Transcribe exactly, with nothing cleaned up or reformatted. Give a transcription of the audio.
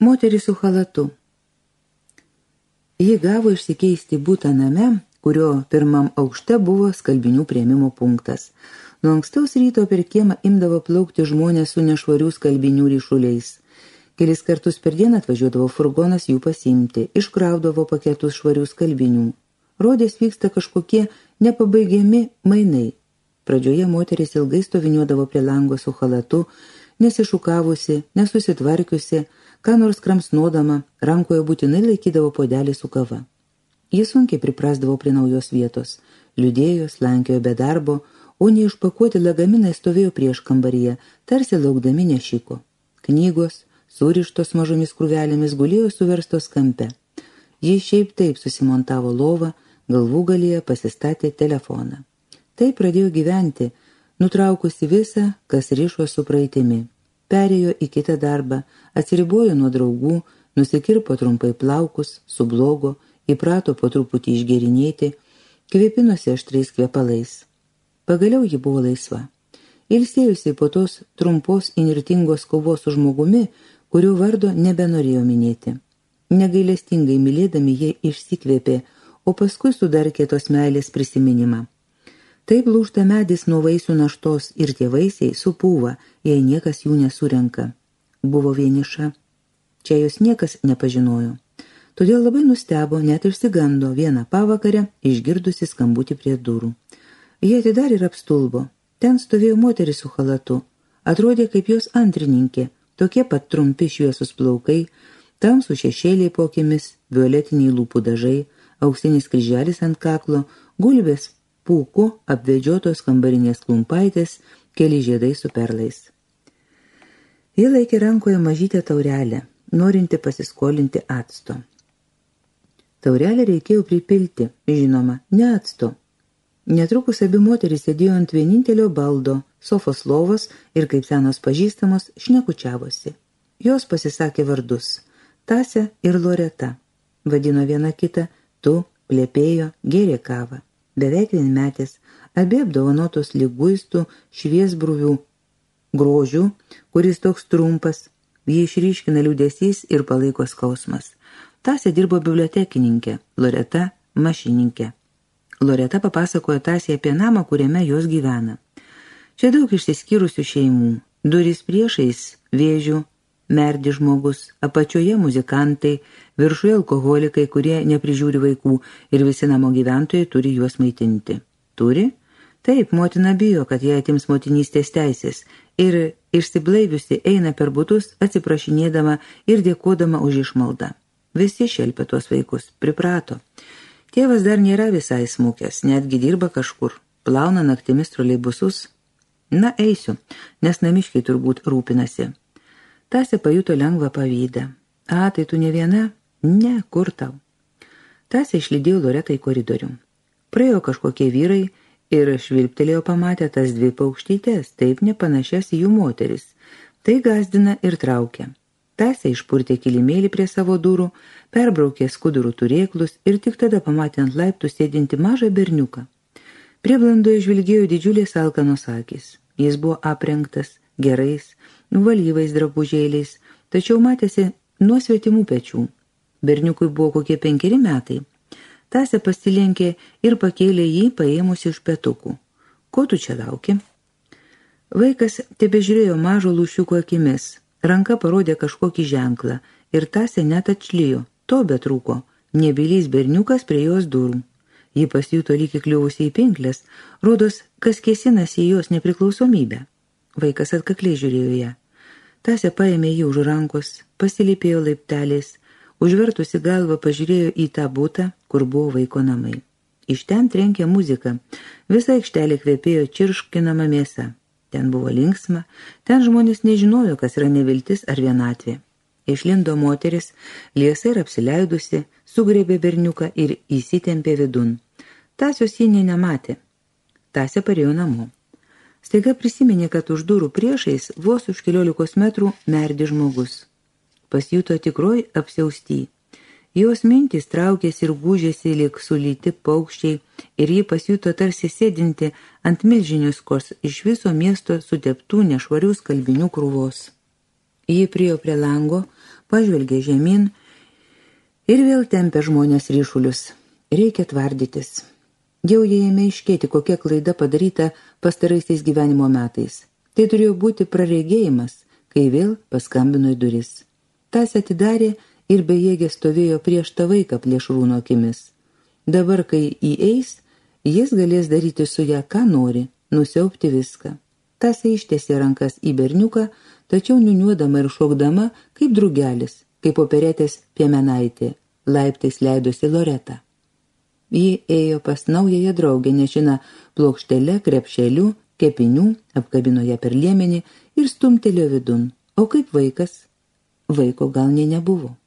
Moteris su chalatu. Ji gavo išsikeisti butą name, kurio pirmam aukšte buvo skalbinių priėmimo punktas. Nuo ankstaus ryto per kiemą imdavo plaukti žmonės su nešvarių skalbinių ryšuliais. Kelis kartus per dieną atvažiuodavo furgonas jų pasiimti, iškraudavo paketus švarių skalbinių. Rodės vyksta kažkokie nepabaigiami mainai. Pradžioje moteris ilgai stoviniuodavo prie lango su chalatu, nesišukavusi, nesusitvarkiusi, ką nors kramsnodama, rankoje būtinai laikydavo puodelį su kava. Jis sunkiai priprasdavo prie naujos vietos. Liūdėjo, slankiojo be darbo, o neišpakuoti lagaminai stovėjo prieš kambaryje, tarsi laukdami nešiko. Knygos, surištos mažomis krūvelėmis, gulėjo suverstos kampe. Jis šiaip taip susimontavo lovą, galvūgalyje pasistatė telefoną. Taip pradėjo gyventi, nutraukusi visą, kas rišo su praeitimi. Perėjo į kitą darbą, atsiribojo nuo draugų, nusikirpo trumpai plaukus, sublogo, įprato po truputį išgerinėti, kvėpinosi aštriais kvepalais. Pagaliau ji buvo laisva. Ilsėjusi po tos trumpos inirtingos kovos su žmogumi, kurio vardo nebenorėjo minėti. Negailestingai mylėdami jie išsikvėpė, o paskui sudarkė tos meilės prisiminimą. Taip lūžta medis nuo vaisių naštos ir tie vaisiai supūva, jei niekas jų nesurenka. Buvo vieniša. Čia jos niekas nepažinojo. Todėl labai nustebo, net išsigando vieną pavakarę, išgirdusi skambutį prie durų. Jie atidarė ir apstulbo. Ten stovėjo moteris su chalatu. Atrodė kaip jos antrininkė, tokie pat trumpi šviesus plaukai, tamsų šešėliai po akimis, violetiniai lūpų dažai, auksinis kryželis ant kaklo, gulbės pūku apvedžiotos kambarinės klumpaitės, keli žiedai su perlais. Ji laikė rankoje mažytę taurelę, norinti pasiskolinti acto. Taurelę reikėjo pripilti, žinoma, ne acto. Netrukus abi moterys sėdėjo ant vienintelio baldo, sofos lovos ir kaip senos pažįstamos šnekučiavosi. Jos pasisakė vardus – Tasė ir Loreta. Vadino viena kitą, tu, plepėjo, gėrė kavą. Beveik vienmetės, abi apdovanotos liguistų šviesbruvių grožių, kuris toks trumpas, jį išryškina liūdesys ir palaiko skausmas. Tasė dirbo bibliotekininkė, Loreta – mašininkė. Loreta papasakojo Tasė apie namą, kuriame jos gyvena. Čia daug išsiskyrusių šeimų, durys priešais vėžių, merdi žmogus, apačioje muzikantai, viršuje alkoholikai, kurie neprižiūri vaikų ir visi namo gyventojai turi juos maitinti. Turi? Taip, motina bijo, kad jie atims motinystės teisės ir išsiblaiviusi eina per butus, atsiprašinėdama ir dėkodama už išmaldą. Visi šelpia tuos vaikus, priprato. Tėvas dar nėra visai smukęs, netgi dirba kažkur, plauna naktimis troleibusus. Na, eisiu, nes namiškiai turbūt rūpinasi. Tasė pajuto lengvą pavydą. A, tai tu ne viena? Ne, kur tau? Tasė išlydėjo Loretą į koridorių. Praėjo kažkokie vyrai ir švilptelėjo pamatę tas dvi paukštytės, taip nepanašias į jų moteris. Tai gąsdina ir traukia. Tasė išpurtė kilimėlį prie savo durų, perbraukė skudurų turėklus ir tik tada pamatė ant laiptų sėdinti mažą berniuką. Prieblandoje žvilgėjo didžiulės alkanos akys. Jis buvo aprengtas gerais, valyvais drabužėliais, tačiau matėsi nuo svetimų pečių. Berniukui buvo kokie penkeri metai. Tasė pasilenkė ir pakėlė jį, paėmusi iš petukų. Ko tu čia lauki? Vaikas tebežiūrėjo mažo lūšiuko akimis. Ranka parodė kažkokį ženklą ir Tasė net atšlijo. To betrūko. Nebylys berniukas prie jos durų. Ji pasijuto lyg įkliuvusi į pinklės, rodos, kas kėsinasi į jos nepriklausomybę. Vaikas atkakliai žiūrėjo ją. Tasė paėmė jį už rankos, pasilypėjo laipteliais, užvertusi galvą pažiūrėjo į tą butą, kur buvo vaiko namai. Iš ten trenkė muzika, visa aikštelė kvepėjo čirškinama mėsa. Ten buvo linksma, ten žmonės nežinojo, kas yra neviltis ar vienatvė. Išlindo moteris, liesai ir apsileidusi, sugriebė berniuką ir įsitempė vidun. Tasios ji nė nematė. Tasė parėjo namo. Staiga prisiminė, kad už durų priešais vos už keliolikos metrų merdi žmogus. Pasijuto tikroj apsiausty. Jos mintys traukėsi ir gūžėsi lyg sulyti paukščiai ir ji pasijuto tarsi sėdinti ant milžiniškos iš viso miesto suteptų nešvarių skalbinių krūvos. Ji priėjo prie lango, pažvelgė žemyn ir vėl tempė žmonės ryšulius. Reikia tvardytis. Jau jie ėmė iškėti, kokia klaida padaryta pastaraisiais gyvenimo metais. Tai turėjo būti praregėjimas, kai vėl paskambino į duris. Tas atidarė ir bejėgė stovėjo prieš tą vaiką plėšrūno akimis. Dabar, kai įeis, jis galės daryti su ją, ką nori, nusiaupti viską. Tasė ištiesė rankas į berniuką, tačiau niuniuodama ir šokdama, kaip drugelis, kaip operetės piemenaitė, laiptais leidosi Loreta. Ji ėjo pas naująją draugę, nešina plokštele, krepšeliu, kepinių, apkabino ją per liemenį ir stumtelėjo vidun. O kaip vaikas? Vaiko gal nė nebuvo.